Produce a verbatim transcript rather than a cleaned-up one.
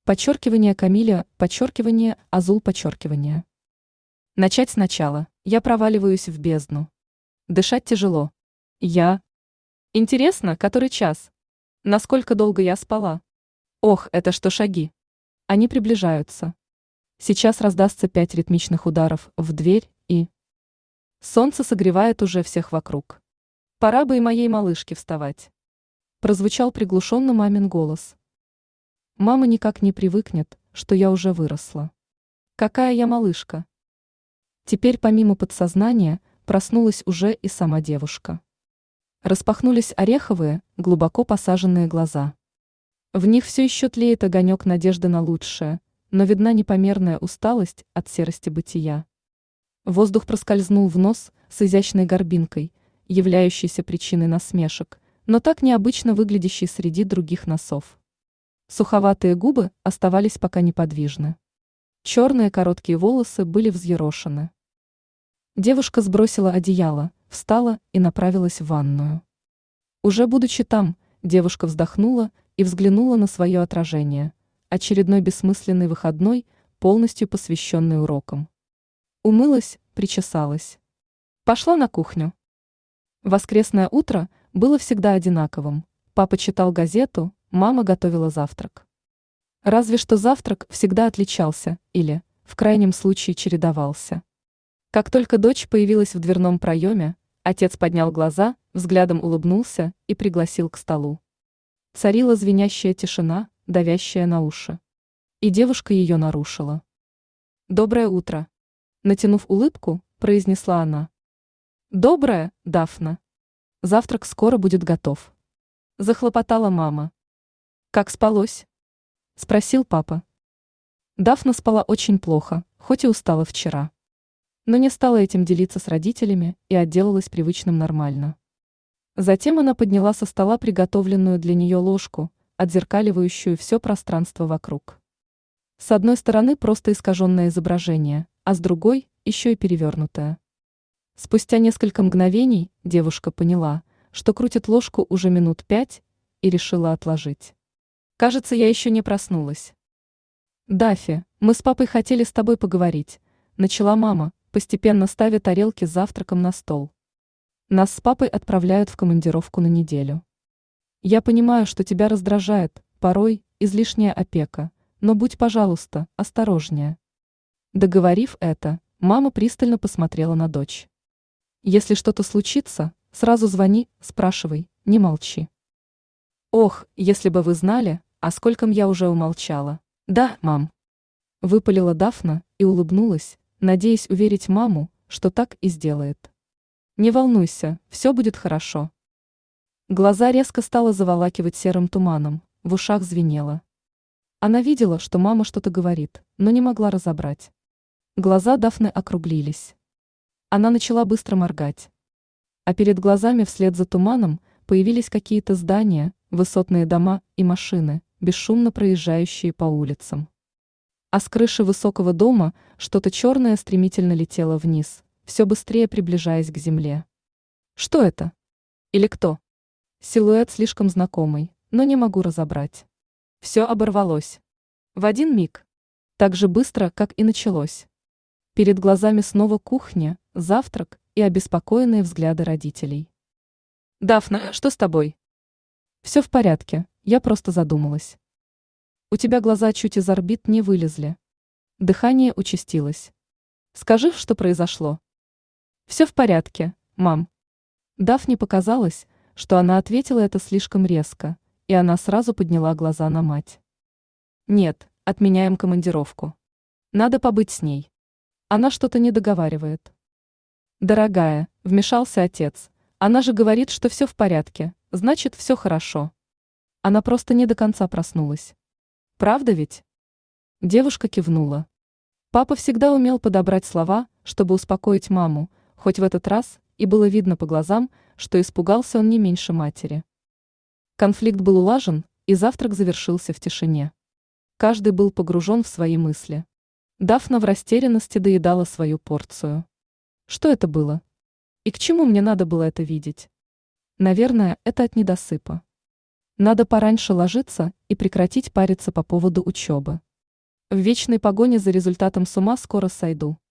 Подчеркивание Камиля, подчеркивание, Азул, подчеркивание. Начать сначала. Я проваливаюсь в бездну. Дышать тяжело. Я. Интересно, который час? Насколько долго я спала? Ох, это что шаги? Они приближаются. Сейчас раздастся пять ритмичных ударов в дверь и... Солнце согревает уже всех вокруг. Пора бы и моей малышке вставать. Прозвучал приглушенно мамин голос. Мама никак не привыкнет, что я уже выросла. Какая я малышка. Теперь помимо подсознания проснулась уже и сама девушка. Распахнулись ореховые, глубоко посаженные глаза. В них все еще тлеет огонек надежды на лучшее, но видна непомерная усталость от серости бытия. Воздух проскользнул в нос с изящной горбинкой, являющейся причиной насмешек, но так необычно выглядящей среди других носов. Суховатые губы оставались пока неподвижны. Черные короткие волосы были взъерошены. Девушка сбросила одеяло, встала и направилась в ванную. Уже будучи там, девушка вздохнула и взглянула на свое отражение. Очередной бессмысленный выходной, полностью посвященный урокам. Умылась, причесалась. Пошла на кухню. Воскресное утро было всегда одинаковым. Папа читал газету, мама готовила завтрак. Разве что завтрак всегда отличался или, в крайнем случае, чередовался. Как только дочь появилась в дверном проеме, отец поднял глаза, взглядом улыбнулся и пригласил к столу. Царила звенящая тишина, давящая на уши. И девушка ее нарушила. «Доброе утро!» Натянув улыбку, произнесла она. «Доброе, Дафна. Завтрак скоро будет готов». Захлопотала мама. «Как спалось?» – спросил папа. Дафна спала очень плохо, хоть и устала вчера. Но не стала этим делиться с родителями и отделалась привычным нормально. Затем она подняла со стола приготовленную для нее ложку, отзеркаливающую все пространство вокруг. С одной стороны просто искаженное изображение, а с другой еще и перевернутое. Спустя несколько мгновений девушка поняла, что крутит ложку уже минут пять, и решила отложить. «Кажется, я еще не проснулась». «Дафи, мы с папой хотели с тобой поговорить», – начала мама, постепенно ставя тарелки с завтраком на стол. «Нас с папой отправляют в командировку на неделю. Я понимаю, что тебя раздражает, порой, излишняя опека, но будь, пожалуйста, осторожнее». Договорив это, мама пристально посмотрела на дочь. «Если что-то случится, сразу звони, спрашивай, не молчи». «Ох, если бы вы знали, а скольком я уже умолчала». «Да, мам». Выпалила Дафна и улыбнулась, надеясь уверить маму, что так и сделает. «Не волнуйся, все будет хорошо». Глаза резко стало заволакивать серым туманом, в ушах звенело. Она видела, что мама что-то говорит, но не могла разобрать. Глаза Дафны округлились. Она начала быстро моргать. А перед глазами вслед за туманом появились какие-то здания, высотные дома и машины, бесшумно проезжающие по улицам. А с крыши высокого дома что-то черное стремительно летело вниз, все быстрее приближаясь к земле. Что это? Или кто? Силуэт слишком знакомый, но не могу разобрать. Все оборвалось. В один миг. Так же быстро, как и началось. Перед глазами снова кухня, завтрак и обеспокоенные взгляды родителей. «Дафна, что с тобой?» «Все в порядке, я просто задумалась». «У тебя глаза чуть из орбит не вылезли». Дыхание участилось. «Скажи, что произошло?» «Все в порядке, мам». Дафне показалось, что она ответила это слишком резко, и она сразу подняла глаза на мать. «Нет, отменяем командировку. Надо побыть с ней. Она что-то не договаривает». «Дорогая», — вмешался отец, — «она же говорит, что все в порядке, значит, все хорошо». Она просто не до конца проснулась. Правда ведь? Девушка кивнула. Папа всегда умел подобрать слова, чтобы успокоить маму, хоть в этот раз и было видно по глазам, что испугался он не меньше матери. Конфликт был улажен, и завтрак завершился в тишине. Каждый был погружен в свои мысли. Дафна в растерянности доедала свою порцию. Что это было? И к чему мне надо было это видеть? Наверное, это от недосыпа. Надо пораньше ложиться и прекратить париться по поводу учебы. В вечной погоне за результатом с ума скоро сойду.